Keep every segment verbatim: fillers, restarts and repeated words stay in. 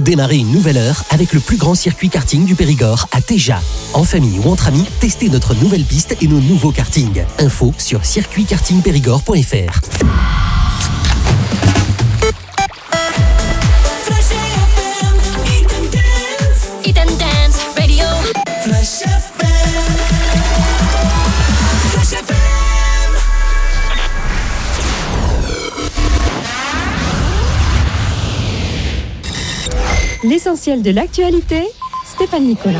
Démarrez une nouvelle heure avec le plus grand circuit karting du Périgord à Téja. En famille ou entre amis, testez notre nouvelle piste et nos nouveaux kartings. Info sur circuit karting périgord point f r. L'essentiel de l'actualité, Stéphane Nicolas.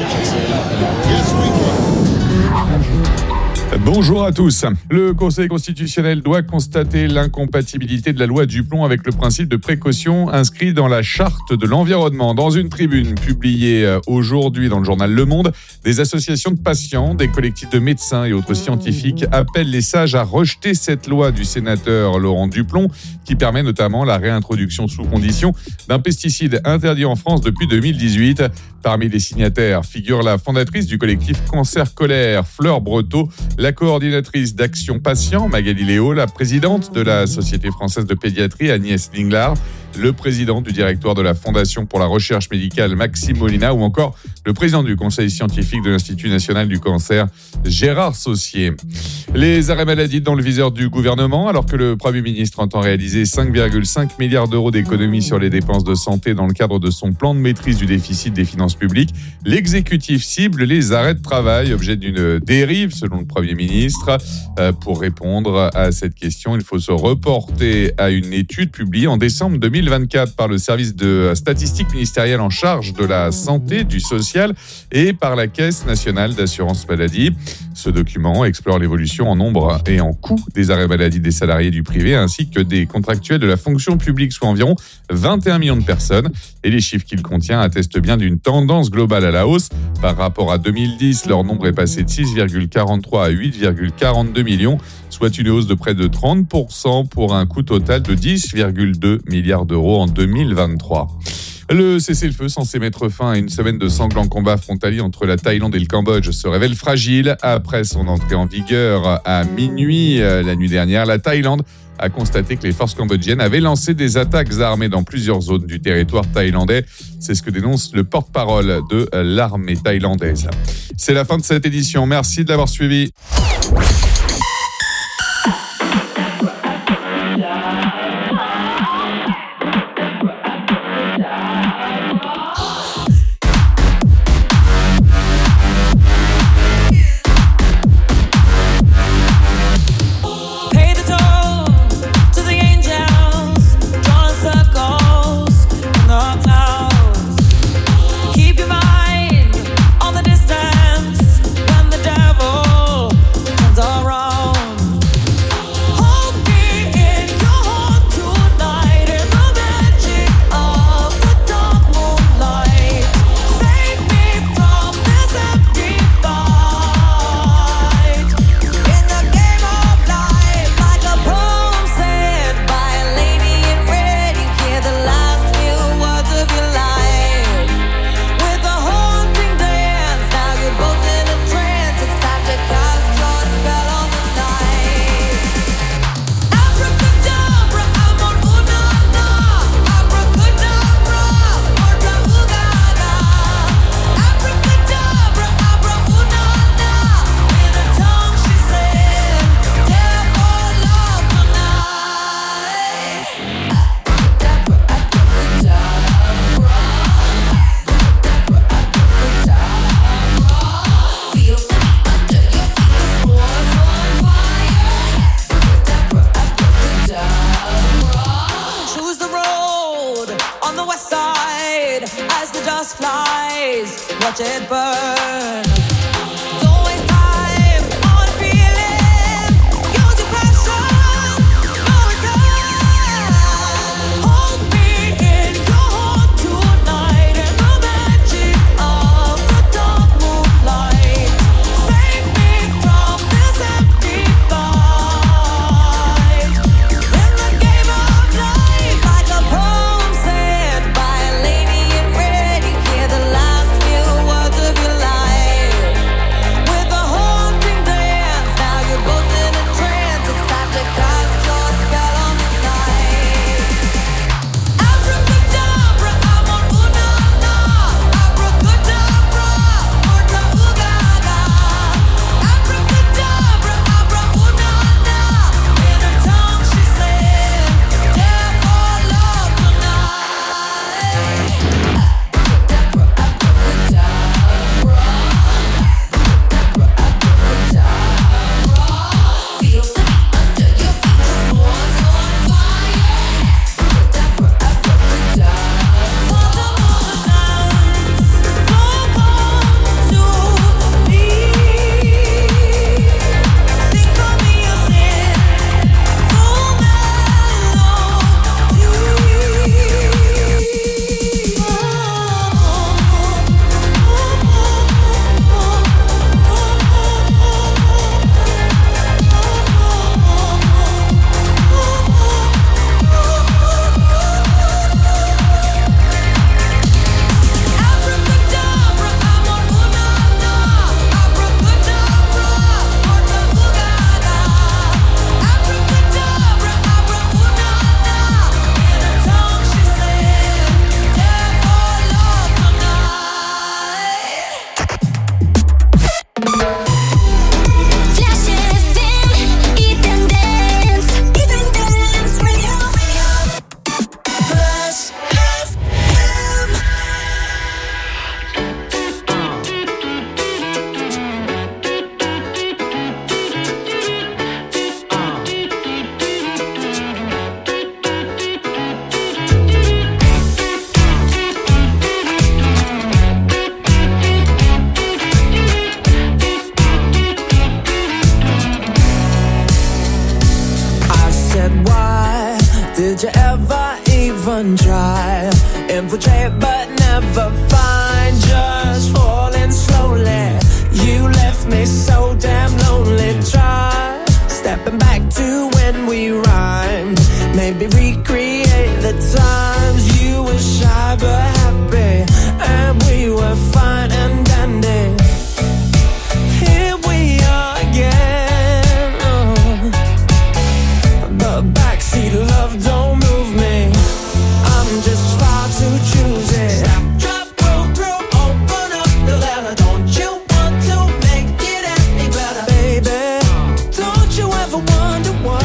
Bonjour à tous. Le Conseil constitutionnel doit constater l'incompatibilité de la loi Duplon avec le principe de précaution inscrit dans la charte de l'environnement. Dans une tribune publiée aujourd'hui dans le journal Le Monde, des associations de patients, des collectifs de médecins et autres scientifiques appellent les sages à rejeter cette loi du sénateur Laurent Duplon qui permet notamment la réintroduction sous condition d'un pesticide interdit en France depuis deux mille dix-huit. Parmi les signataires figure la fondatrice du collectif Cancer Colère, Fleur Breteau, la coordinatrice d'Action Patient, Magali Léo, la présidente de la Société française de pédiatrie, Agnès Linglard, le président du directoire de la Fondation pour la recherche médicale, Maxime Molina, ou encore le président du conseil scientifique de l'Institut national du cancer, Gérard Saussier. Les arrêts maladie dans le viseur du gouvernement, alors que le Premier ministre entend réaliser cinq virgule cinq milliards d'euros d'économies sur les dépenses de santé dans le cadre de son plan de maîtrise du déficit des finances publiques, l'exécutif cible les arrêts de travail, objet d'une dérive selon le Premier ministre. Euh, pour répondre à cette question, il faut se reporter à une étude publiée en décembre deux mille vingt-quatre par le service de statistique ministériel en charge de la santé, du social et par la Caisse nationale d'assurance maladie. Ce document explore l'évolution en nombre et en coût des arrêts maladie des salariés du privé ainsi que des contractuels de la fonction publique, soit environ vingt et un millions de personnes. Et les chiffres qu'il contient attestent bien d'une tendance globale à la hausse. Par rapport à deux mille dix, leur nombre est passé de six virgule quarante-trois à huit virgule quarante-deux millions, soit une hausse de près de trente pour cent pour un coût total de dix virgule deux milliards d'euros en deux mille vingt-trois. Le cessez-le-feu censé mettre fin à une semaine de sanglants combats frontaliers entre la Thaïlande et le Cambodge se révèle fragile. Après son entrée en vigueur à minuit la nuit dernière, la Thaïlande a constaté que les forces cambodgiennes avaient lancé des attaques armées dans plusieurs zones du territoire thaïlandais. C'est ce que dénonce le porte-parole de l'armée thaïlandaise. C'est la fin de cette édition. Merci de l'avoir suivi. Watch it burn. Life infiltrate but never find. Just falling slowly. You left me so damn lonely. Try stepping back to when we rhymed. Maybe recreate the times you were shy but happy, and we were fine and dandy. Here we are again. Oh. But backseat love don't move me. I'm just far too choosy. Stop, drop, roll through, open up the letter. Don't you want to make it any better, baby? Don't you ever wonder why?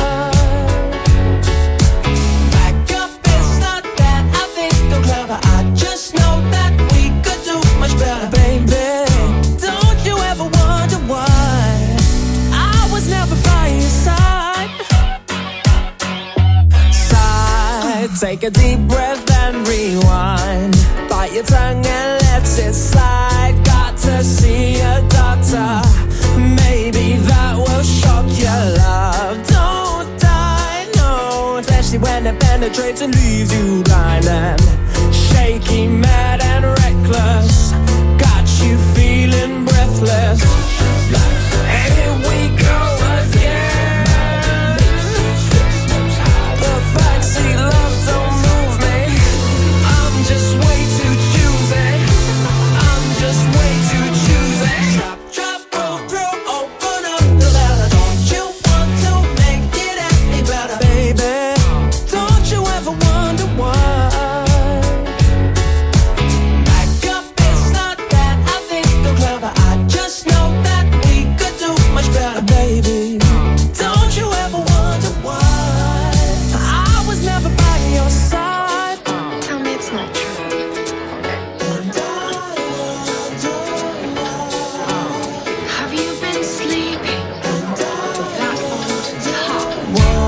Back up, it's not that I think I'm clever. I just know that we could do much better, baby. Don't you ever wonder why I was never by your side? Side, take a deep breath and rewind. Bite your tongue and let it slide. Got to see a doctor. Maybe that will shock your love. Don't die, no. Especially when it penetrates and leaves you blind and shaky, mad and reckless. Got you feeling breathless. Here we go again. The backseat love don't move me. I'm just way too choosy. I'm just way too choosy. Drop, drop, roll through, open up the letter. Don't you want to make it any better, baby? Don't you ever wonder why? Back up, it's not that I think I'm clever. I just know that we could do much better, baby. Don't you ever wonder why I was never by your side? Tell me it's not true. Have you been sleeping with that old top?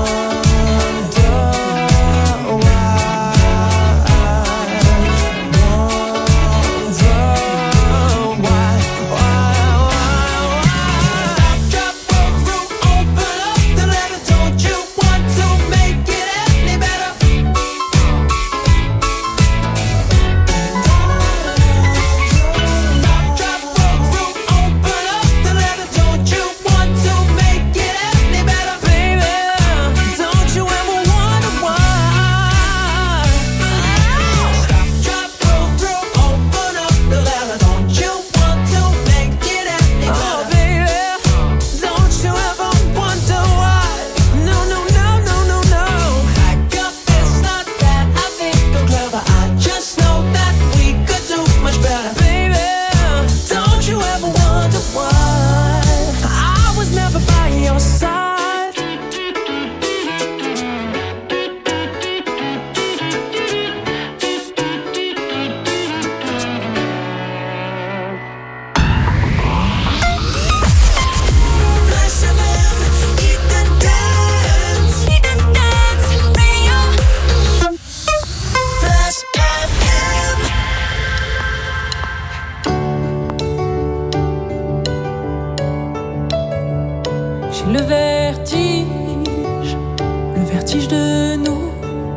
J'ai le vertige, le vertige de nous.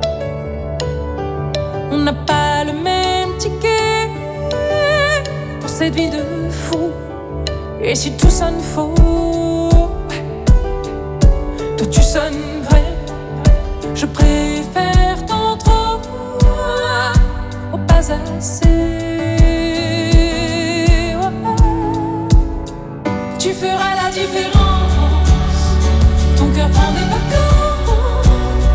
On n'a pas le même ticket pour cette vie de fou. Et si tout sonne faux, toi tu sonnes vrai. Je préfère ton trop au pas assez. Tu feras la différence. Ton cœur prend des vacances.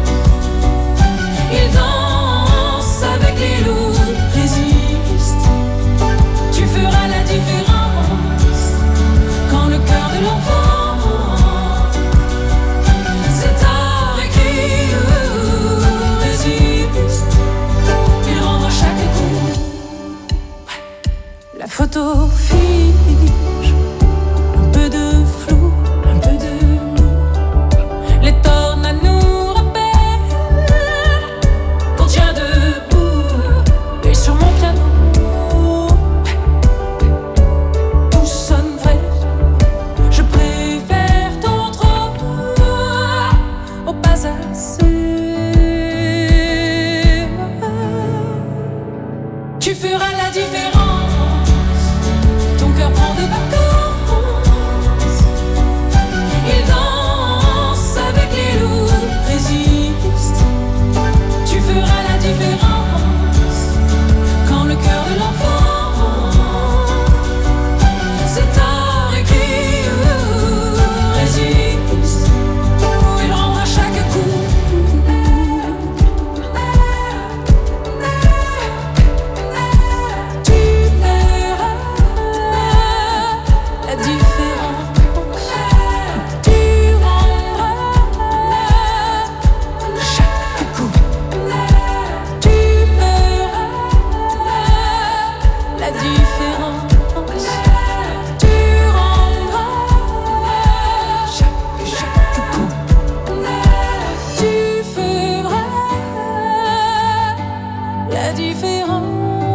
Il danse avec les loups, résiste. Tu feras la différence quand le cœur de l'enfant c'est à écrit, résiste. Il rend à chaque coup. La photo fige. Un peu de flou, un peu de nous. Les tornades nous rappellent qu'on tient debout. Et sur mon piano, tout sonne vrai. Je préfère ton trop au pas assez. tu feras la différence. Ton cœur prend des vacances. Il danse avec les loups, résiste. Tu feras la différence. Quand le cœur de l'enfant c'est tard écrit, résiste. Il rend à chaque coup. Tu verras la différence. Tu rendras chaque coup. Tu verras la différence. Tu rendras chaque, chaque coup. Tu feras la différence.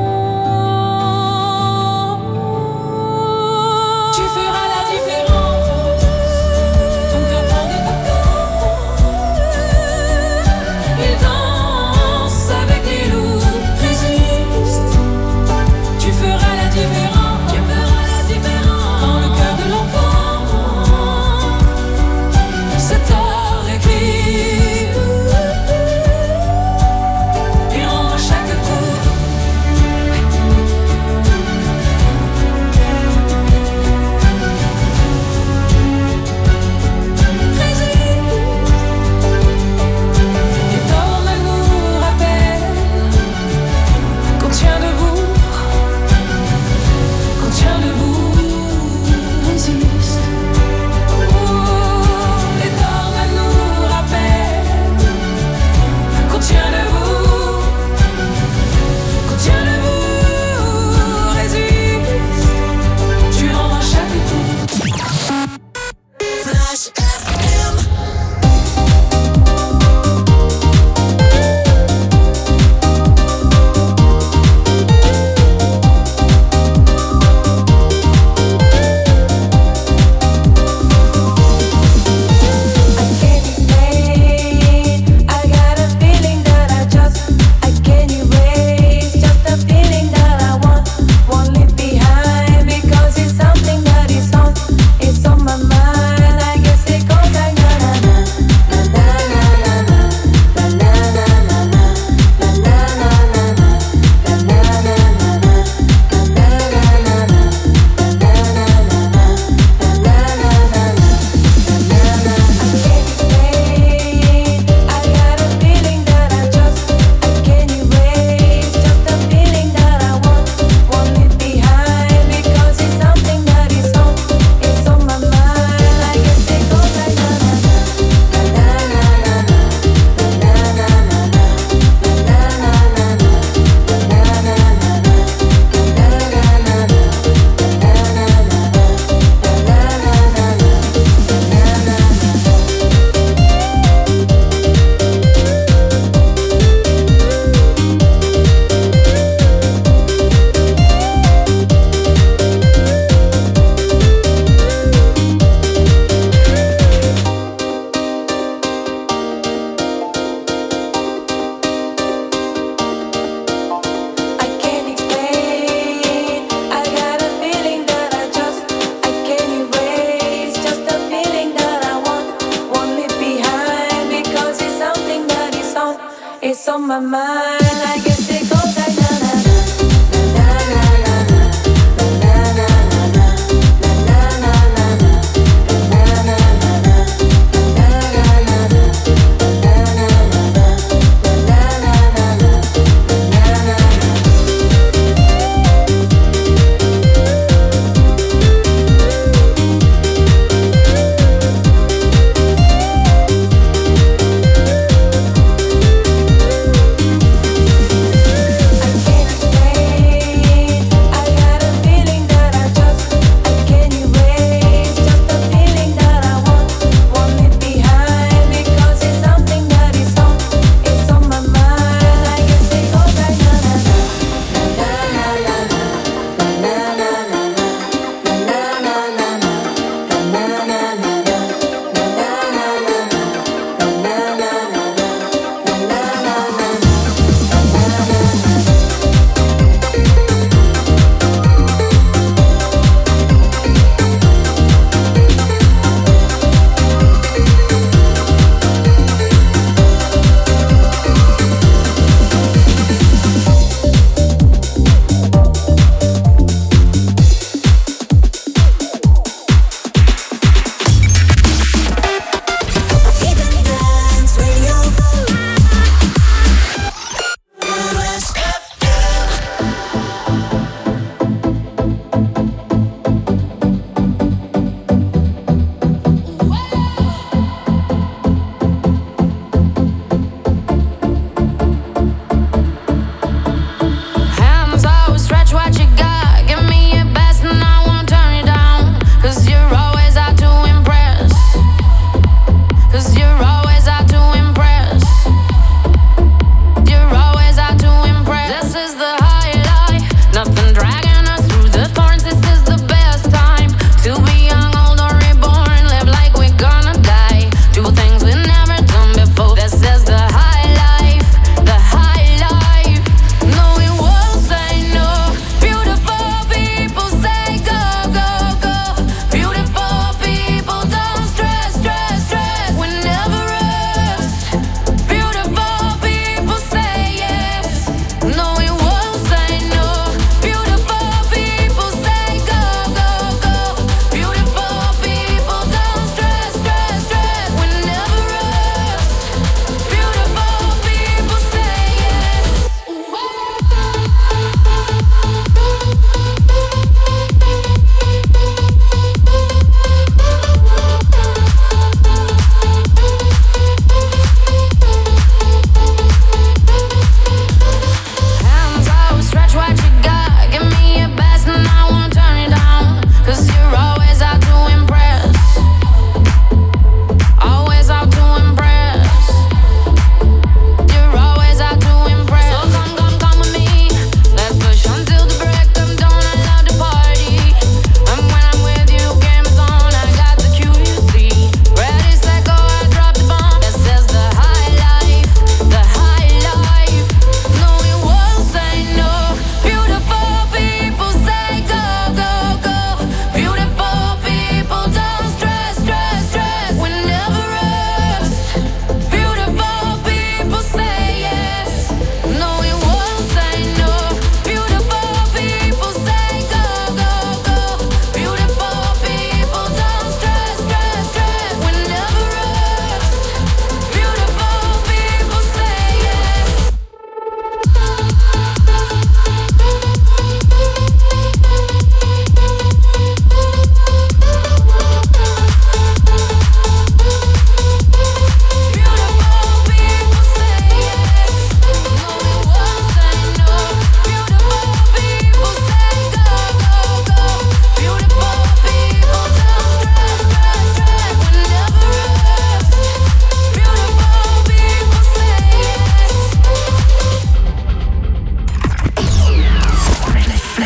Tu feras la différence. Ton cœur prend des vacances. Il danse avec les loups, résiste. Tu feras la différence. Tu feras la différence. Quand le cœur de l'enfant c'est tard écrit. Il rend à chaque coup. Et ton amour rappelle qu'on tient debout, qu'on tient debout, résiste. Et ton amour rappelle qu'on tient debout, qu'on tient debout, résiste. Tu rends à chaque coup. Flash F M. I can't explain. I got a feeling that I just I can't erase. Just a feeling that I want won't leave behind because it's something that is on it's on my mind. I guess it goes like na na na na na na na na na na na na na I got a feeling that I just I can't erase. Just a feeling that I want won't leave behind because it's something that is on it's on my mind. I guess it goes like na na na na na na na na I can't explain. I got a feeling that I just I can't erase. Just a feeling that I want won't leave behind because it's something that is on it's on my mind. I guess it goes like na na na na na na na na na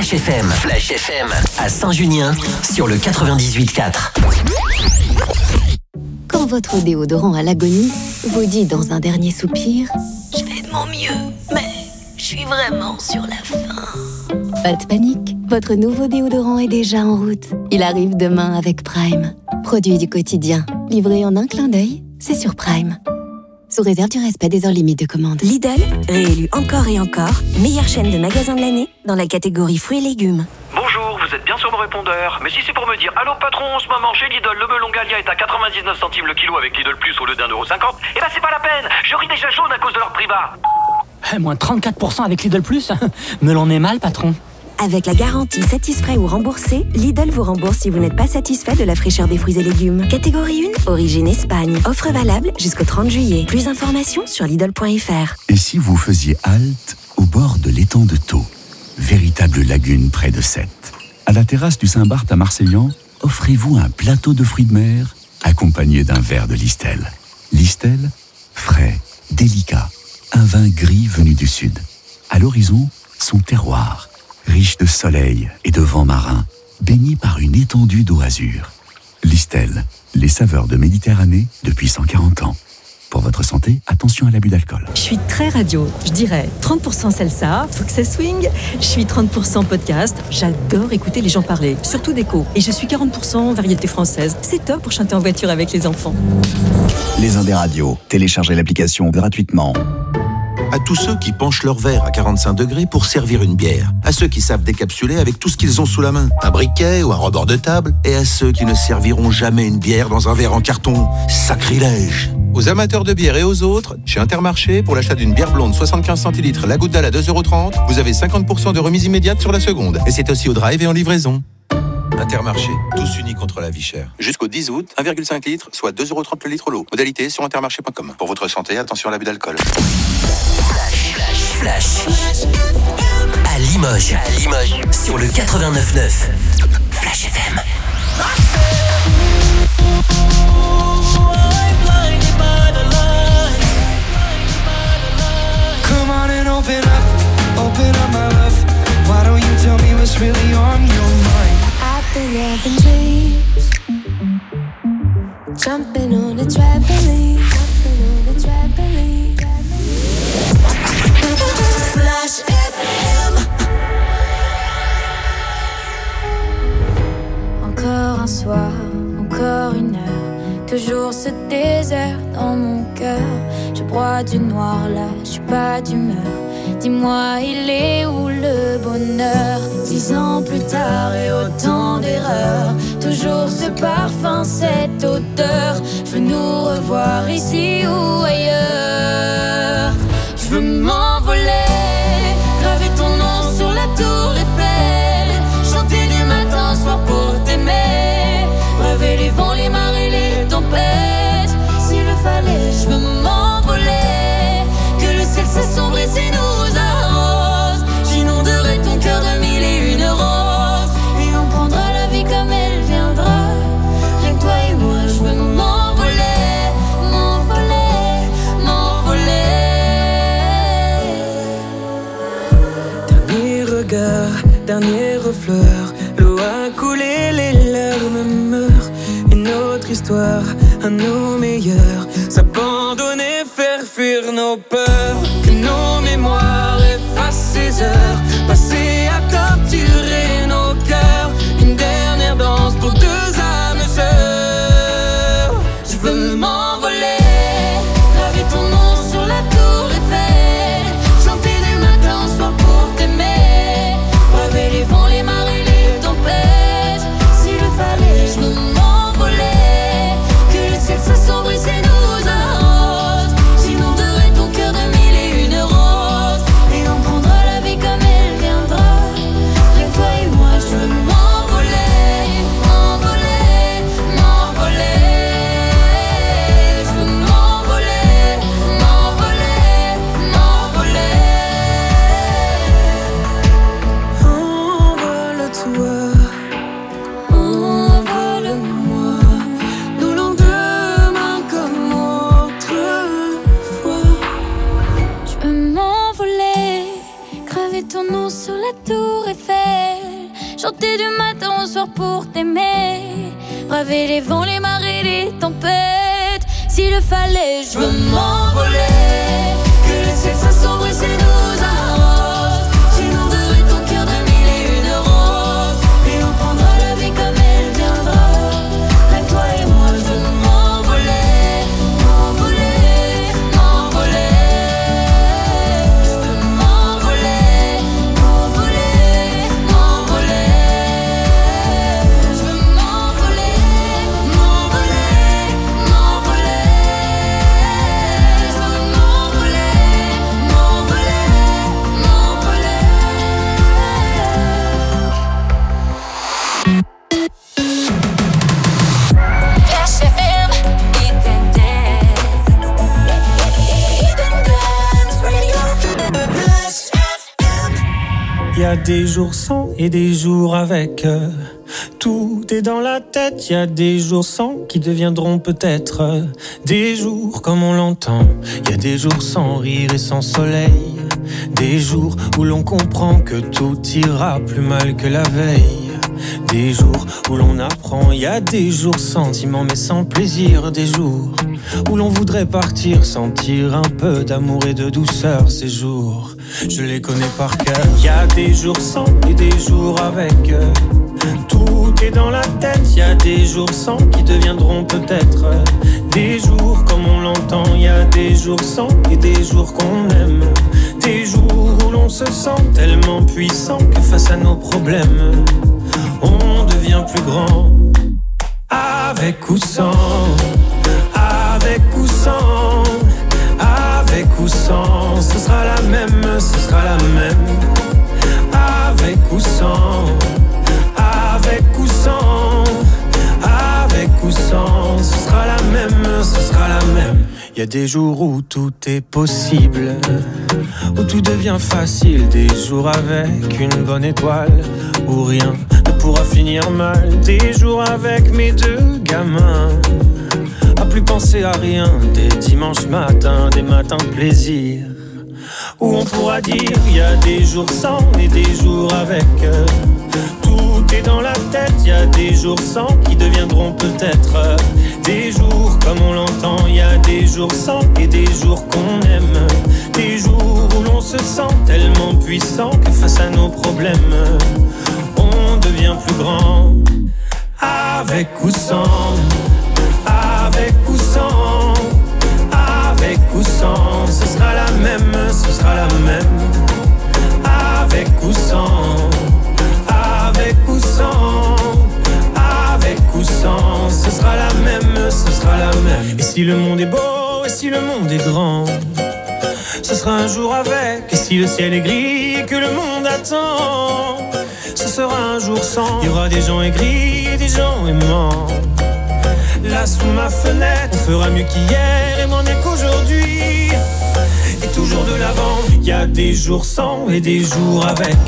Flash F M. Flash F M. À Saint-Junien, sur le quatre-vingt-dix-huit quatre. Quand votre déodorant à l'agonie vous dit dans un dernier soupir « Je fais de mon mieux, mais je suis vraiment sur la fin ». Pas de panique, votre nouveau déodorant est déjà en route. Il arrive demain avec Prime. Produit du quotidien, livré en un clin d'œil, c'est sur Prime. Sous réserve du respect des heures limites de commande. Lidl, réélu encore et encore, meilleure chaîne de magasins de l'année dans la catégorie fruits et légumes. Bonjour, vous êtes bien sur mon répondeur. Mais si c'est pour me dire allô patron, en ce moment chez Lidl, le melon Gallia est à quatre-vingt-dix-neuf centimes le kilo avec Lidl Plus au lieu d'un euro cinquante, eh ben c'est pas la peine, je ris déjà jaune à cause de leur prix bas. Eh, moins trente-quatre pour cent avec Lidl Plus. Melon est mal, patron. Avec la garantie satisfait ou remboursé, Lidl vous rembourse si vous n'êtes pas satisfait de la fraîcheur des fruits et légumes. Catégorie un, origine Espagne. Offre valable jusqu'au trente juillet. Plus d'informations sur Lidl point F R. Et si vous faisiez halte au bord de l'étang de Thau, véritable lagune près de Sète. À la terrasse du Saint-Barth à Marseillan, offrez-vous un plateau de fruits de mer accompagné d'un verre de Listel. Listel, frais, délicat, un vin gris venu du sud. À l'horizon, son terroir, riche de soleil et de vent marin, baigné par une étendue d'eau azur. Listel, les saveurs de Méditerranée depuis cent quarante ans. Pour votre santé, attention à l'abus d'alcool. Je suis très radio, je dirais trente pour cent salsa, faut que ça swing. Je suis trente pour cent podcast, j'adore écouter les gens parler, surtout d'écho. Et je suis quarante pour cent variété française. C'est top pour chanter en voiture avec les enfants. Les Indes radios, téléchargez l'application gratuitement. À tous ceux qui penchent leur verre à quarante-cinq degrés pour servir une bière. À ceux qui savent décapsuler avec tout ce qu'ils ont sous la main. Un briquet ou un rebord de table. Et à ceux qui ne serviront jamais une bière dans un verre en carton. Sacrilège! Aux amateurs de bière et aux autres, chez Intermarché, pour l'achat d'une bière blonde soixante-quinze centilitres, la goutte d'âle à deux euros trente, vous avez cinquante pour cent de remise immédiate sur la seconde. Et c'est aussi au drive et en livraison. Intermarché, tous unis contre la vie chère. Jusqu'au dix août, un virgule cinq litres, soit deux euros trente le litre l'eau. Modalité sur intermarché point com. Pour votre santé, attention à l'abus d'alcool. Flash. Flash. À Limoges. À Limoges. Sur le quatre-vingt-neuf neuf. Flash F M. Come on and open up, open up my love. Why don't you tell me what's really on your mind? I've been having dreams, jumping on a trampoline, jumping on a trampoline. Flash F M. Encore un soir, encore une heure, toujours ce désert dans mon cœur. Je broie du noir là, je suis pas d'humeur. Dis-moi, il est où le bonheur? Dix ans plus tard et autant d'erreurs, toujours ce parfum, cette odeur. Je veux nous revoir ici ou ailleurs. Je veux m'envoler, graver ton nom sur la tour Eiffel, chanter du matin au soir pour t'aimer, rêver les vents, les marées, les tempêtes. S'il le fallait, je veux m'envoler, que le ciel s'assombrit et nous arrose. J'inonderai ton cœur de mille et une roses, et on prendra la vie comme elle viendra. Rien que toi et moi, je veux m'envoler, m'envoler, m'envoler. Dernier regard, dernier refleur, l'eau a coulé, les larmes meurent. Une autre histoire, à nos meilleurs, s'abandonner, faire fuir nos peurs. Que nos mémoires effacent ces heures passées à torturer nos cœurs. Une dernière danse pour deux âmes sœurs. Je veux m'envoler, graver ton nom sur la tour Eiffel, chanter du matin au soir pour t'aimer, rêver les vents, les marées, les tempêtes. S'il le fallait, je veux m'envoler, que le ciel s'assombrit et nous arrose. J'inonderai ton cœur de mille et une roses, et graver ton nom sur la tour Eiffel, chanter du matin au soir pour t'aimer, braver les vents, les marées, les tempêtes. S'il le fallait, je veux m'envoler, que laisser ça s'ouvrir, c'est nous arrose. J'inonderai ton cœur de mille et une roses, et on prendra la vie comme elle viendra. Rien que toi et moi, je veux m'envoler, m'envoler, m'envoler. Je veux m'envoler, m'envoler, m'envoler. Je veux m'envoler, m'envoler, m'envoler. Je veux m'envoler, m'envoler, m'envoler. Flash F M, Eden Dance. Eden Dance Radio. Flash F M. Y a des jours sans et des jours avec. euh, Tout est dans la tête. Y a des jours sans qui deviendront peut-être euh, des jours comme on l'entend. Y a des jours sans rire et sans soleil. Des jours où l'on comprend que tout ira plus mal que la veille. Des jours où l'on apprend. Y a des jours sentiments mais sans plaisir. Des jours où l'on voudrait partir, sentir un peu d'amour et de douceur. Ces jours, je les connais par cœur. Y a des jours sans et des jours avec. euh, Tout est dans la tête. Y a des jours sans qui deviendront peut-être euh, des jours comme on l'entend. Y a des jours sans et des jours qu'on aime. Des jours où l'on se sent tellement puissant que face à nos problèmes, on devient plus grand. Avec ou sans, avec ou sans, avec ou sans, ce sera la même, ce sera la même. Avec ou sans, avec ou sans, avec ou sans, ce sera la même, ce sera la même. Y a des jours où tout est possible, où tout devient facile. Des jours avec une bonne étoile, où rien ne pourra finir mal. Des jours avec mes deux gamins, à plus penser à rien. Des dimanches matins, des matins plaisir, où on pourra dire y a des jours sans et des jours avec. Tout est dans la tête. Y a des jours sans qui deviendront peut-être des jours comme on l'entend. Y a des jours sans et des jours qu'on aime. Des jours où l'on se sent tellement puissant que face à nos problèmes, on devient plus grand. Avec ou sans, avec ou sans, avec ou sans, ce sera la même, ce sera la même. Avec ou sans, avec ou sans, avec ou sans, ce sera la même, ce sera la même. Et si le monde est beau, et si le monde est grand, ce sera un jour avec. Et si le ciel est gris et que le monde attend, ce sera un jour sans. Il y aura des gens aigris et des gens aimants. Là sous ma fenêtre, on fera mieux qu'hier et moins bien qu'aujourd'hui. Et toujours de l'avant. Y a des jours sans et des jours avec.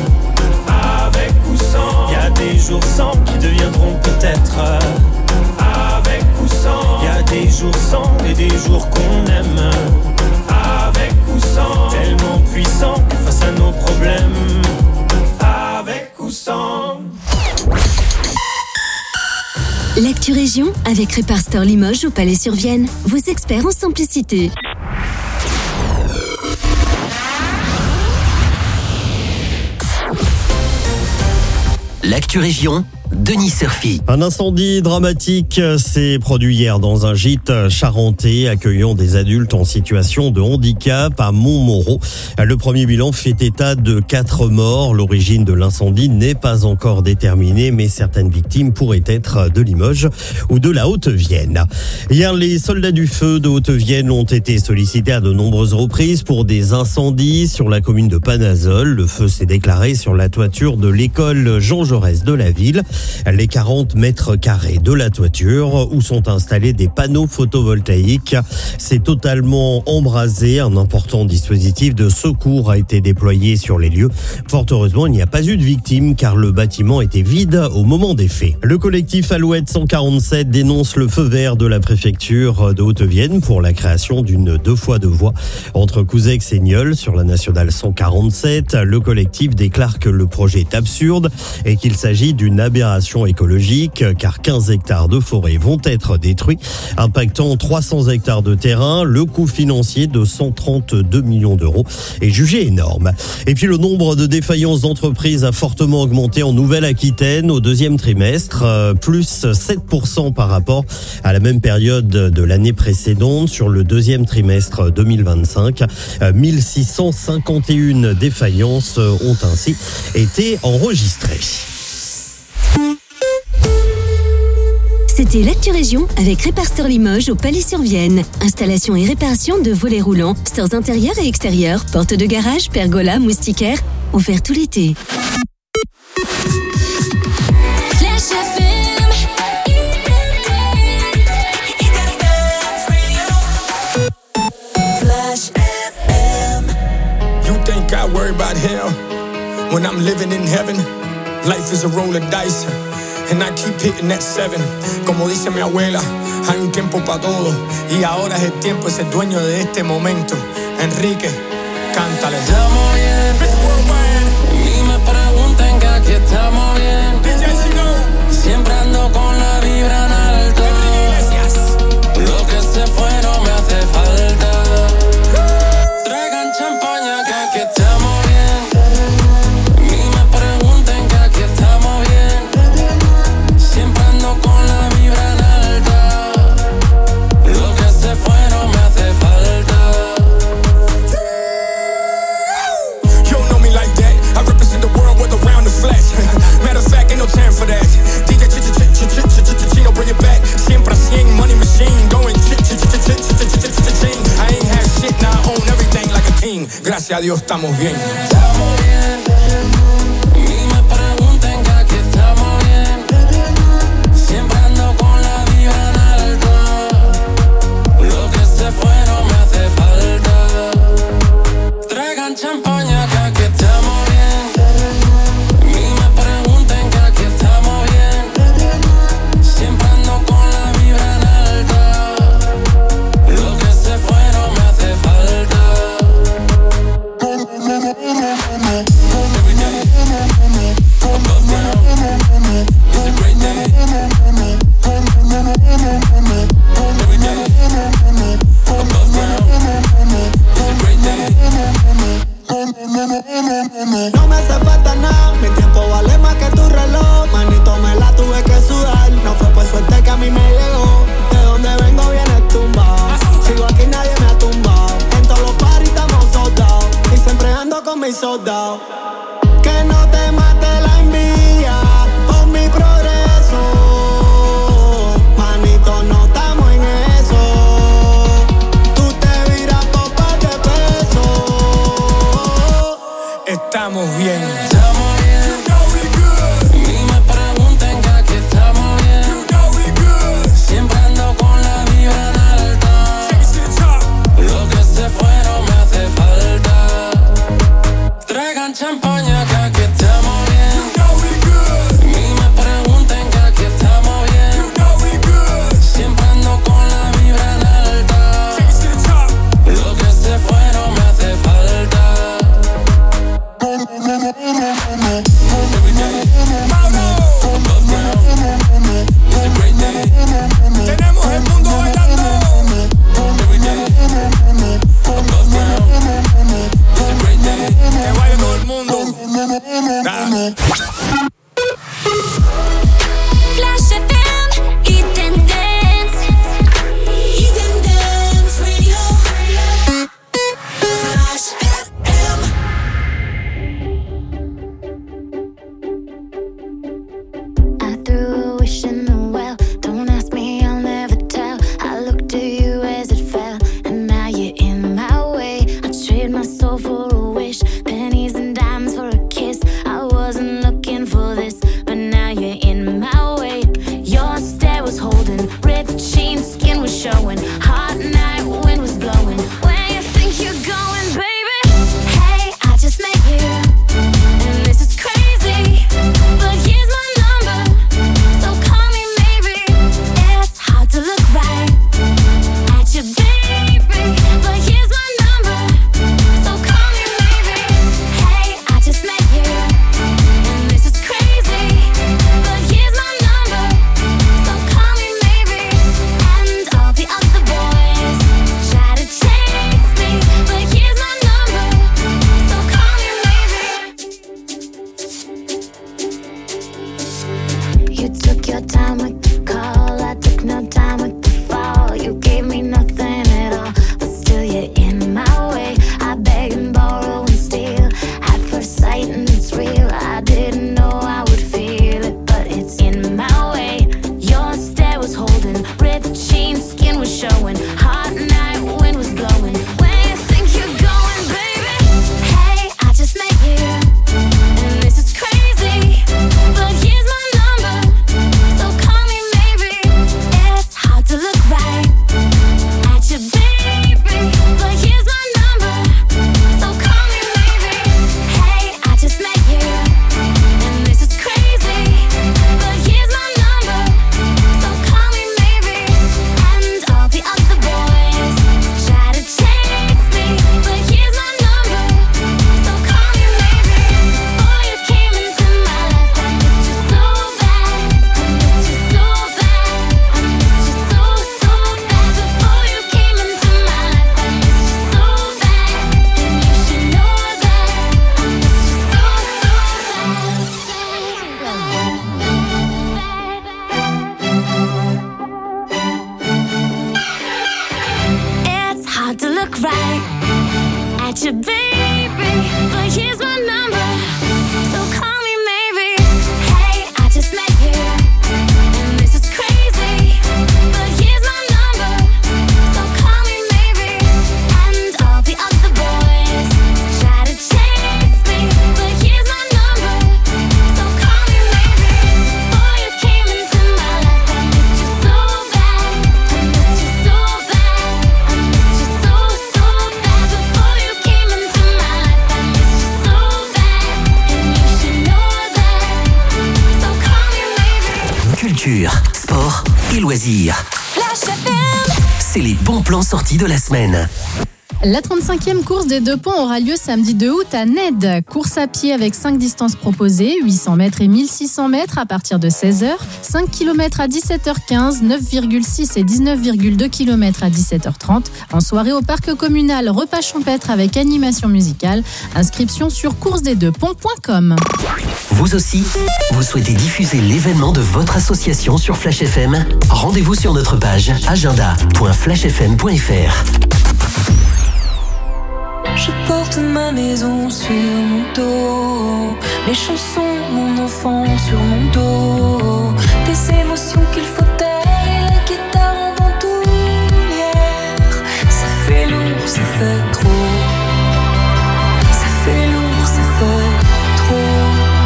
Avec ou sans. Y a des jours sans qui deviendront peut-être avec ou sans. Y a des jours sans et des jours qu'on aime. Avec ou sans. Tellement puissant que face à nos problèmes. Avec ou sans. L'actu région avec Répar Store Limoges au Palais-sur-Vienne. Vos experts en simplicité. L'actu région, Denis Serfi. Un incendie dramatique s'est produit hier dans un gîte charentais accueillant des adultes en situation de handicap à Montmoreau. Le premier bilan fait état de quatre morts. L'origine de l'incendie n'est pas encore déterminée, mais certaines victimes pourraient être de Limoges ou de la Haute-Vienne. Hier, les soldats du feu de Haute-Vienne ont été sollicités à de nombreuses reprises pour des incendies sur la commune de Panazol. Le feu s'est déclaré sur la toiture de l'école Jean Jaurès de la ville. les quarante mètres carrés de la toiture où sont installés des panneaux photovoltaïques. C'est totalement embrasé. Un important dispositif de secours a été déployé sur les lieux. Fort heureusement, il n'y a pas eu de victimes car le bâtiment était vide au moment des faits. Le collectif Alouette cent quarante-sept dénonce le feu vert de la préfecture de Haute-Vienne pour la création d'une deux fois deux voies entre Couzex et Nieul sur la nationale cent quarante-sept. Le collectif déclare que le projet est absurde et qu'il s'agit d'une aberration écologique car quinze hectares de forêt vont être détruits, impactant trois cents hectares de terrain. Le coût financier de cent trente-deux millions d'euros est jugé énorme. Et puis le nombre de défaillances d'entreprises a fortement augmenté en Nouvelle-Aquitaine au deuxième trimestre, euh, plus sept pour cent par rapport à la même période de l'année précédente. Sur le deuxième trimestre deux mille vingt-cinq, euh, mille six cent cinquante et une défaillances ont ainsi été enregistrées. C'était l'Actu Région avec Répar'Store Limoges au Palais-sur-Vienne. Installation et réparation de volets roulants, stores intérieurs et extérieurs, portes de garage, pergola, moustiquaires, offert tout l'été. I worry about hell when I'm living in heaven. Life is a roll of dice and I keep hitting that seven. Como dice mi abuela, hay un tiempo para todo y ahora es el tiempo de ser dueño de este momento. Enrique, cántale. Estamos bien, ni me pregunten que aquí estamos bien. Siempre ando con la vibra en alto. Lo que se fue no me hace falta. Traigan champaña que aquí estamos bien. Ni me pregunten que aquí estamos bien. Siempre ando con la vibra en alta. Lo que se fue no me hace falta. You don't know me like that. I represent the world with around the flesh. Matter of fact, ain't no time for that. D J Chino, bring it back. Siempre cien, money machine, going ch-ch-ch-ch-ch-ch-ch-ch-ch-ch-ch-ch. I ain't have shit, now I own everything like a king. Gracias a Dios estamos bien. Estamos bien. Ni me pregunten que aquí estamos bien. Siempre ando con la vibra en alto. Lo que se fue no me hace falta. Traigan champaña que aquí estamos bien. Ni me pregunten que aquí estamos bien. Siempre ando con la vibra en alta. Lo que se fue no me hace falta. Every day, above ground, it's a great day. Every day, above ground, it's a great day. No me hace falta nada, mi tiempo vale más que tu reloj. Manito, me la tuve que sudar. No fue por suerte que a mí me llegó. De donde vengo viene tumbado. Sigo aquí, nadie me ha tumbado. En todos los parties estamos soldados. Y siempre ando con mis soldados. Que no te mate la envidia por mi progreso. Manito, no estamos en eso. Tú te viras por par de pesos. Estamos bien. Estamos bien. Ni me pregunten que aquí estamos bien. Siempre ando con la vibra en alta. Lo que se fue no me hace falta. Traigan champaña que aquí estamos bien. Ni me pregunten que aquí estamos bien. Siempre ando con la vibra en alta. Lo que se fue no me hace falta. Every day, above ground, it's a great day. Tenemos el mundo bailando. Every day, above ground, it's a great day. Que baile todo el mundo. Dale. Flash F M, Eat and Dance. Eat and Dance Radio. Flash F M. I threw a wish in the well. Don't ask me, I'll never tell. I looked to you as it fell, and now you're in my way. I trade my soul for a wish, pennies and dimes for a kiss. I wasn't looking for culture, sport et loisirs. Flash F M. C'est les bons plans sortis de la semaine. La trente-cinquième course des Deux Ponts aura lieu samedi deux août à Ned. Course à pied avec cinq distances proposées, huit cents mètres et mille six cents mètres à partir de seize heures, cinq kilomètres à dix-sept heures quinze, neuf virgule six et dix-neuf virgule deux kilomètres à dix-sept heures trente. En soirée au parc communal, repas champêtre avec animation musicale. Inscription sur course des deux ponts point com. Vous aussi, vous souhaitez diffuser l'événement de votre association sur Flash F M? Rendez-vous sur notre page agenda point flash f m point f r. Je porte ma maison sur mon dos, mes chansons, mon enfant sur mon dos, des émotions qu'il faut taire et la guitare en bandoulière. Ça fait lourd, ça fait trop. Ça fait lourd, ça fait trop.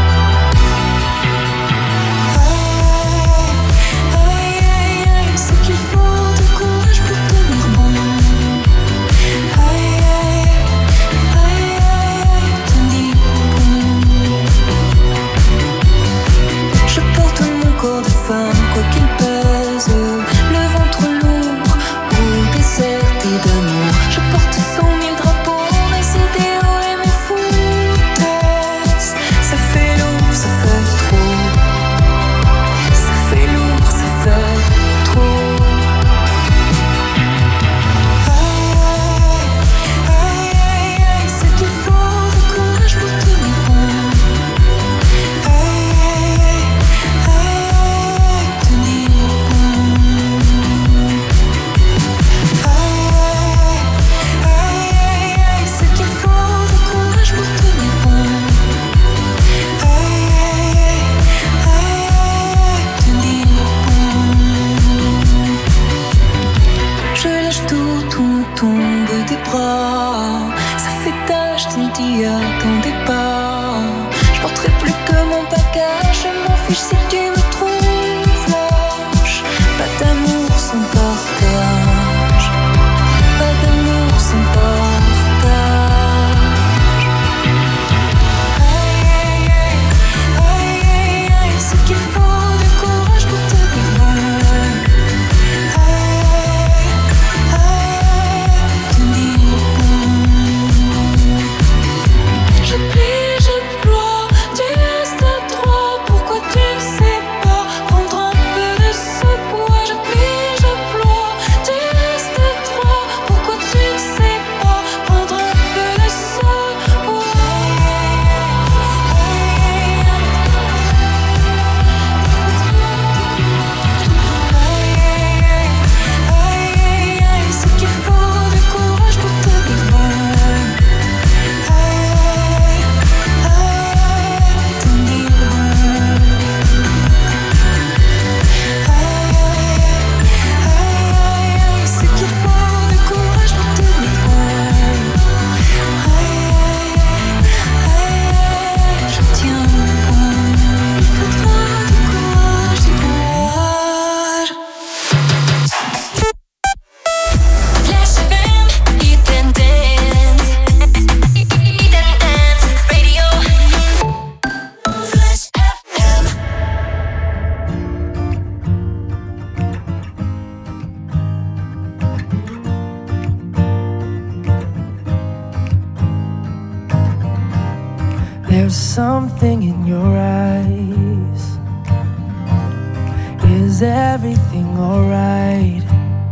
Aïe, aïe, aïe, c'est qu'il faut du courage pour tenir bon. Aïe, aïe. Je porte mon corps de femme, quoi qu'il pèse, le ventre lourd ou déserté d'amour. Je porte cent mille drapeaux, mes idéaux et mes foutaises. Ça fait lourd, ça fait trop. Ça fait lourd, ça fait trop. Aïe, aïe, aïe, aïe, c'est qu'il faut du courage pour tenir bon. Tombe des bras, ça fait tâche, tu ne t'y attendais pas. Je porterai plus que mon bagage, je m'en fiche si tu me trouves lâche. Pas d'amour sans partage, pas d'amour sans partage. Aïe, aïe, aïe, aïe, aïe, aïe, c'est qu'il faut du courage pour te vivre. Je plie, je ploie, tu restes à trois. Pourquoi tu ne sais pas prendre un peu de ce poids? Je plie, je ploie, tu restes à trois. Pourquoi tu ne sais pas prendre un peu de ce poids? Aïe, aïe, aïe, aïe, c'est qu'il faut du courage pour te vivre. There's something in your eyes. Is everything alright?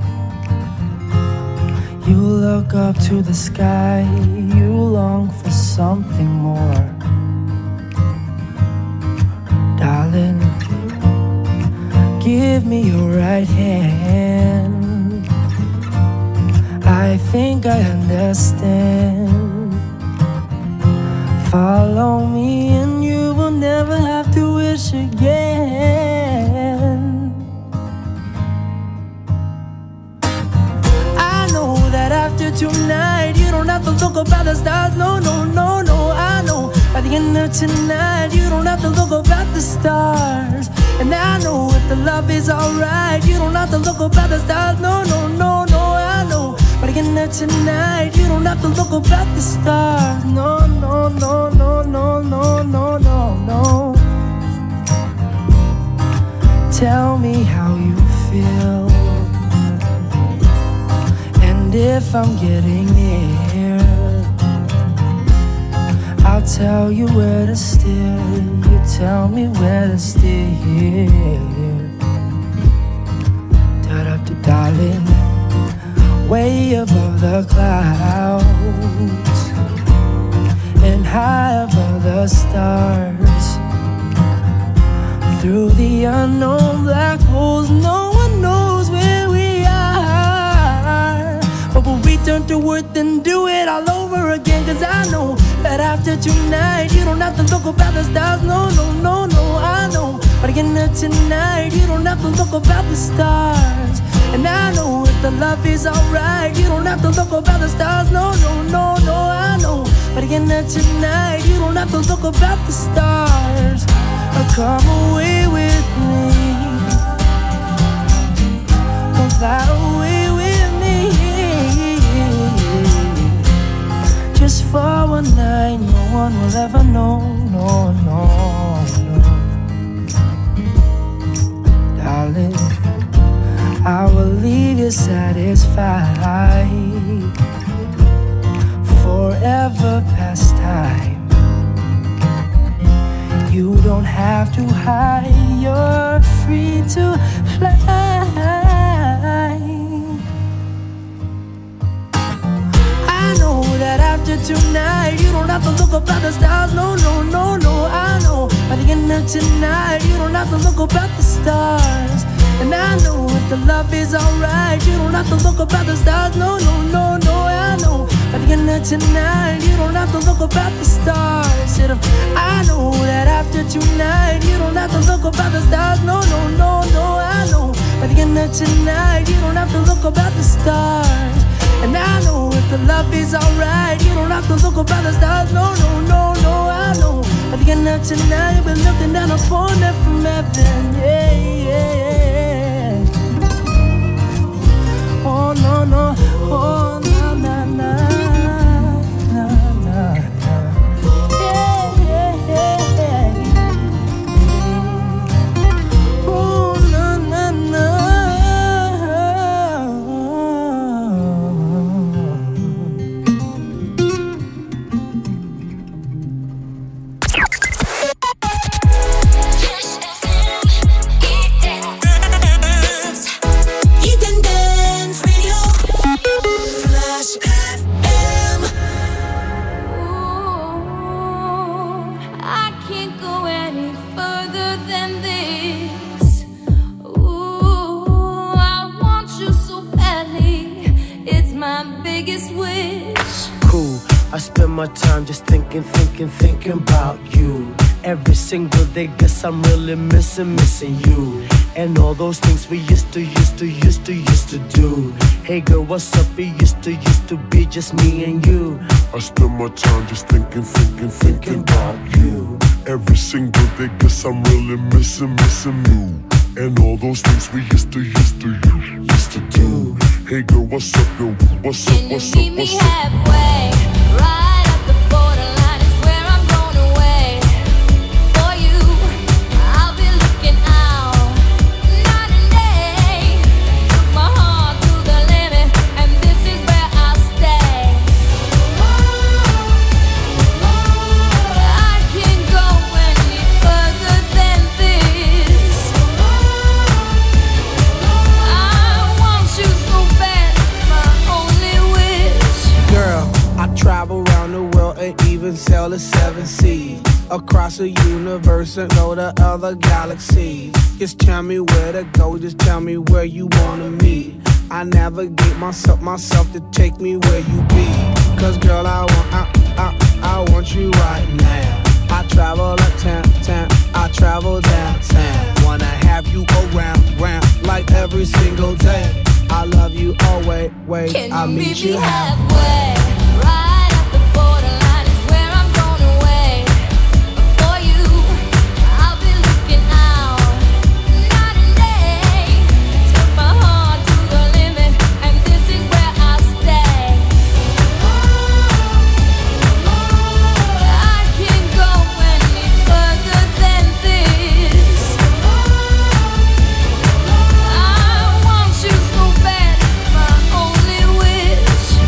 You look up to the sky, you long for something more. Darling, give me your right hand. I think I understand. Follow me and you will never have to wish again. I know that after tonight you don't have to look up at the stars. No, no, no, no, I know by the end of tonight you don't have to look up at the stars. And I know if the love is alright you don't have to look up at the stars. No, no, no, no, I know by the end of tonight you don't have to look up at the stars. No, no, no, no, no, no, no, no, no. Tell me if I'm getting near. I'll tell you where to steer. You tell me where to steer. Da-da-da, darling, way above the clouds and high above the stars. Through the unknown black holes, no one knows where we are. But we'll return to earth and do it all over again. Cause I know that after tonight you don't have to look up at the stars. No, no, no, no, I know. But again tonight you don't have to look up at the stars. And I know if the love is alright, you don't have to look up at the stars. No, no, no, no, I know. But again tonight you don't have to look up at the stars. Come away with me. Come fly away with me. Just for one night, no one will ever know. No, no, no. Darling, I will leave you satisfied. Forever past time. You don't have to hide, you're free to fly. I know that after tonight you don't have to look up at the stars. No, no, no, no, I know. By the end of tonight you don't have to look up at the stars. And I know if the love is alright, you don't have to look up at the stars. No, no, no, no, I know. By the end of tonight, you don't have to look up at the stars. I know that after tonight, you don't have to look up at the stars. No, no, no, no, I know. By the end of tonight, you don't have to look up at the stars. And I know if the love is alright, you don't have to look up at the stars. No, no, no, no, I know. By the end of tonight, you'll be looking down upon it from heaven. Yeah, yeah, yeah. Oh, no, no, oh, na, na, na, na, na, na. Yeah, yeah, yeah, yeah. Oh, na, na, na. I spend my time just thinking, thinking, thinking about you. Every single day, guess I'm really missing, missing you. And all those things we used to, used to, used to, used to do. Hey girl, what's up? It used to, used to be just me and you. I spend my time just thinking, thinking, thinking about you. Every single day, guess I'm really missing, missing you. And all those things we used to, used to, used to do. Hey girl, what's up, yo? What's up, what's up, what's up? Halfway, right at the borderline is where I'm going away. For you, I'll be looking out night and day. Took my heart to the limit, and this is where I'll stay. I can't go any further than this. I want you so bad, it's my only wish. Girl, I travel around the world and even sail the seven seas. Across the universe and go to other galaxies. Just tell me where to go, just tell me where you wanna meet. I navigate myself, myself to take me where you be. Cause girl, I want, I, I, I want you right now. I travel uptown, town, I travel downtown. Wanna have you around, round, like every single day. I love you always, wait, Can I'll you meet meet you me halfway. halfway? Right at the borderline is where I'm going away. For you, I'll be looking out night and day. Took my heart to the limit, and this is where I'll stay. I can't go any further than this. I want you so bad, it's my only wish.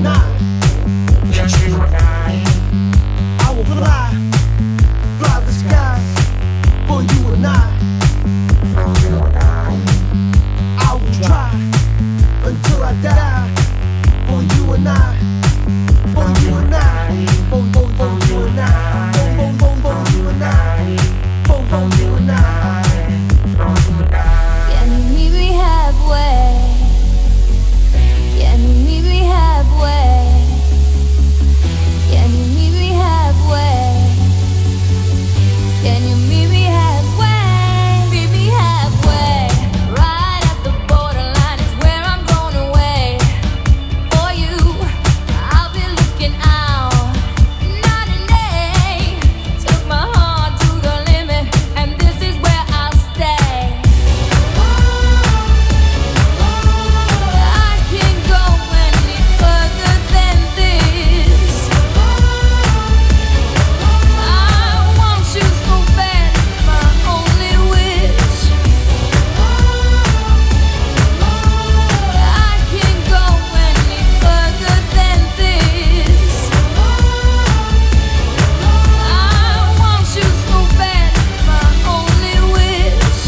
and I, just you and I, I will fly, fly the skies for you and I, for you and I. I will try until I die for you and I, for you and I, for, for, for you and I, for, for, for, for you and I, for, for you and I, for you and I. Can you meet me halfway? Can you meet me halfway? Can you meet me halfway? Can you meet me halfway? Meet me halfway. Right at the borderline is where I'm going away. For you, I'll be looking out night and day. Took my heart to the limit, and this is where I'll stay. I can't go any further than this. I want you so bad, it's my only wish. I can't go any further than this. I want you so bad, it's my only wish.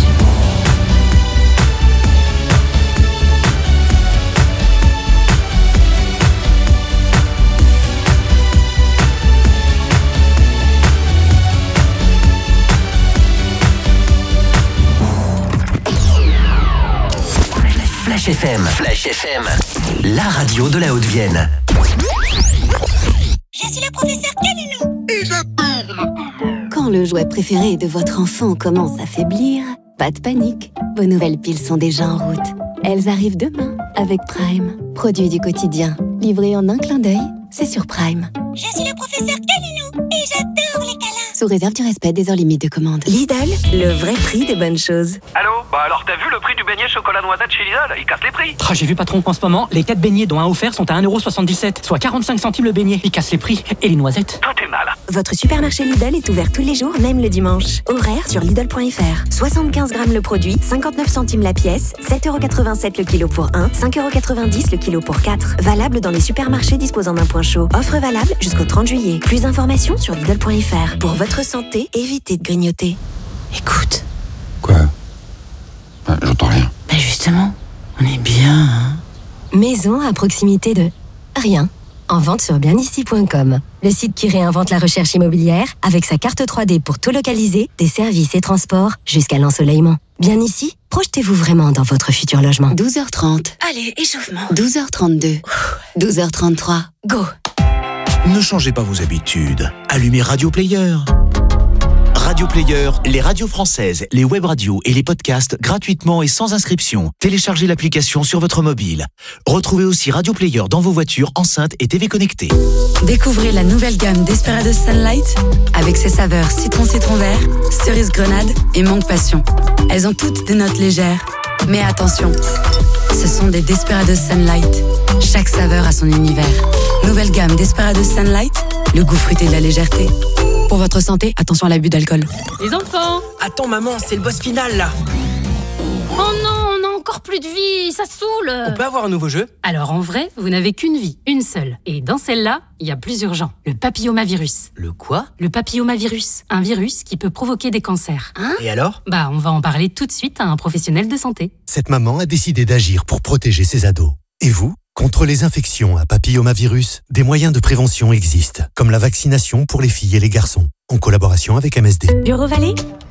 Flash F M. Flash F M. La radio de la Haute-Vienne. Je suis le professeur Calilou et j'adore. Quand le jouet préféré de votre enfant commence à faiblir, pas de panique. Vos nouvelles piles sont déjà en route. Elles arrivent demain avec Prime. Produit du quotidien. Livré en un clin d'œil, c'est sur Prime. Je suis le professeur Calilou et j'adore les câlins. Sous réserve du respect des heures limites de commande. Lidl, le vrai prix des bonnes choses. Allô? Bah alors t'as vu le prix du beignet chocolat noisette chez Lidl? Il casse les prix. Ah, j'ai vu patron, en ce moment, les quatre beignets dont un offert sont à un euro soixante-dix-sept, soit quarante-cinq centimes le beignet. Il casse les prix. Et les noisettes? Tout est mal. Votre supermarché Lidl est ouvert tous les jours, même le dimanche. Horaire sur Lidl point F R. soixante-quinze grammes le produit, cinquante-neuf centimes la pièce, sept euros quatre-vingt-sept le kilo pour un, cinq euros quatre-vingt-dix le kilo pour quatre. Valable dans les supermarchés disposant d'un point chaud. Offre valable jusqu'au trente juillet. Plus d'informations sur Lidl point F R. Pour votre santé, évitez de grignoter. Écoute. Quoi? Bah, j'entends rien. Bah justement, on est bien, hein. Maison à proximité de rien. En vente sur bien ici point com. Le site qui réinvente la recherche immobilière avec sa carte trois D pour tout localiser, des services et transports jusqu'à l'ensoleillement. Bien ici, projetez-vous vraiment dans votre futur logement. douze heures trente. Allez, échauffement. douze heures trente-deux. douze heures trente-trois. Go. Ne changez pas vos habitudes. Allumez Radio Player. Radio Player, les radios françaises, les web radios et les podcasts gratuitement et sans inscription. Téléchargez l'application sur votre mobile. Retrouvez aussi Radio Player dans vos voitures, enceintes et T V connectées. Découvrez la nouvelle gamme Desperados Sunlight avec ses saveurs citron-citron vert, cerise grenade et mangue passion. Elles ont toutes des notes légères. Mais attention, ce sont des Desperados Sunlight. Chaque saveur a son univers. Nouvelle gamme Desperados Sunlight, le goût fruité de la légèreté. Pour votre santé, attention à l'abus d'alcool. Les enfants! Attends maman, c'est le boss final là. Oh non, on a encore plus de vie, ça saoule. On peut avoir un nouveau jeu? Alors en vrai, vous n'avez qu'une vie, une seule. Et dans celle-là, il y a plus urgent. Le papillomavirus. Le quoi? Le papillomavirus. Un virus qui peut provoquer des cancers. Hein? Et alors? Bah, on va en parler tout de suite à un professionnel de santé. Cette maman a décidé d'agir pour protéger ses ados. Et vous? Contre les infections à papillomavirus, des moyens de prévention existent, comme la vaccination pour les filles et les garçons, en collaboration avec M S D. Bureau Vallée?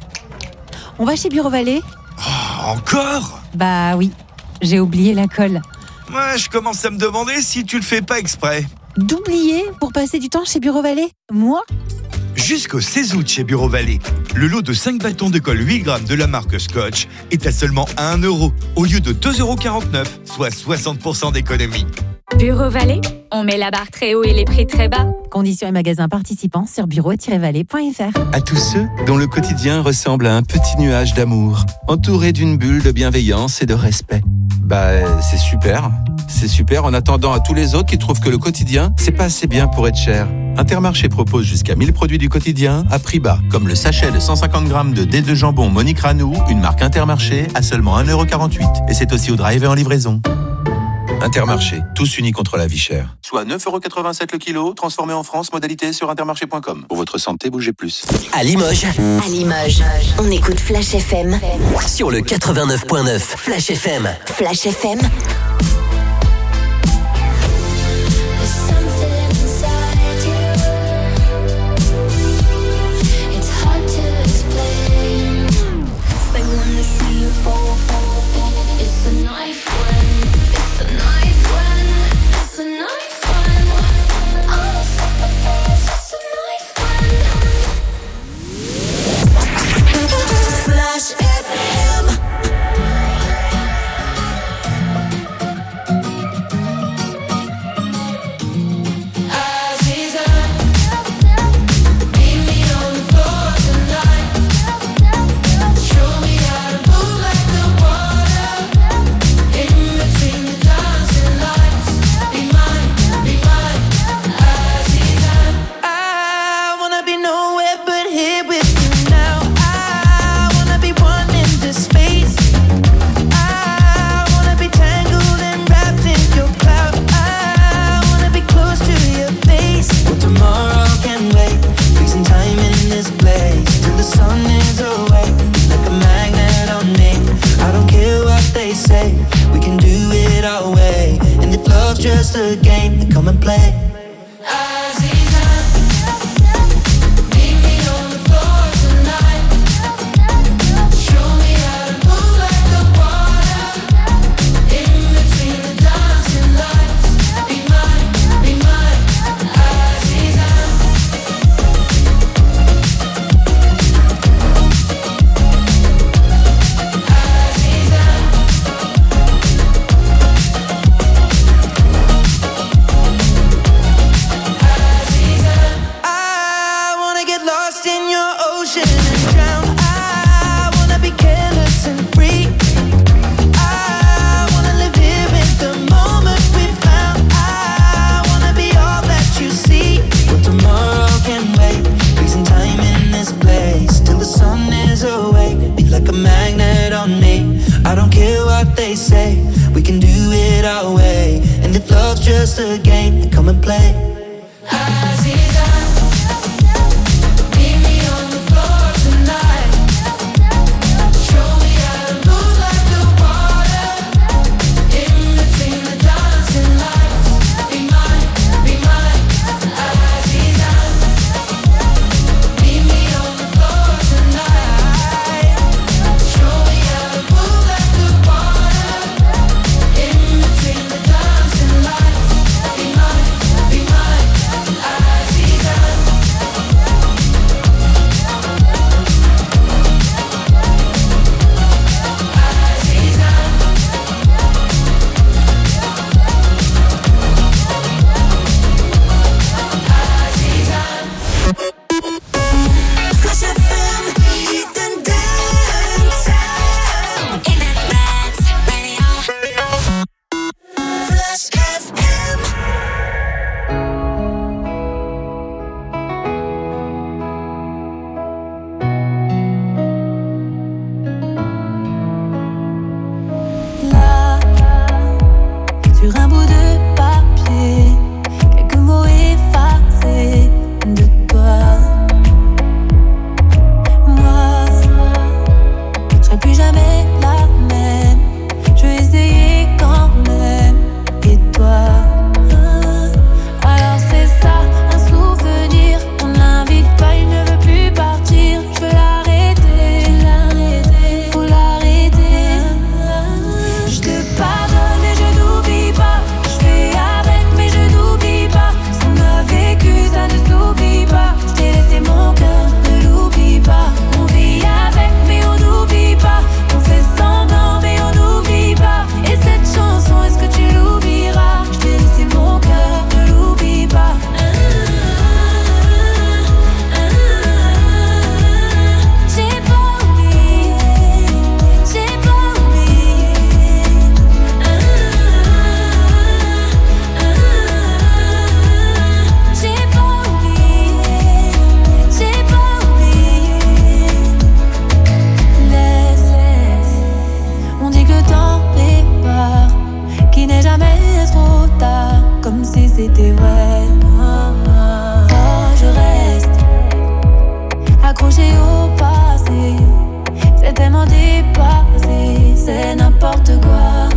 On va chez Bureau Vallée? Oh, encore? Bah oui, j'ai oublié la colle. Ouais, je commence à me demander si tu le fais pas exprès. D'oublier pour passer du temps chez Bureau Vallée? Moi? Jusqu'au seize août chez Bureau Vallée, le lot de cinq bâtons de colle huit grammes de la marque Scotch est à seulement un euro au lieu de deux euros quarante-neuf, soit soixante pour cent d'économie. Bureau Vallée, on met la barre très haut et les prix très bas. Conditions et magasins participants sur bureau tiret vallée point F R. À tous ceux dont le quotidien ressemble à un petit nuage d'amour, entouré d'une bulle de bienveillance et de respect. Bah, c'est super. C'est super en attendant à tous les autres qui trouvent que le quotidien, c'est pas assez bien pour être cher. Intermarché propose jusqu'à mille produits du quotidien à prix bas, comme le sachet de cent cinquante grammes de dés de jambon Monique Ranou, une marque Intermarché, à seulement un euro quarante-huit. Et c'est aussi au drive et en livraison. Intermarché, tous unis contre la vie chère. Soit neuf euros quatre-vingt-sept le kilo, transformé en France, modalité sur intermarché point com. Pour votre santé, bougez plus. À Limoges, À Limoges, on écoute Flash F M. sur le quatre-vingt-neuf point neuf, Flash F M. Flash F M. Flash F M. just a game, then come and play. Just a game, then come and play. Be mine. accroché au passé. C'est tellement dépassé, c'est n'importe quoi.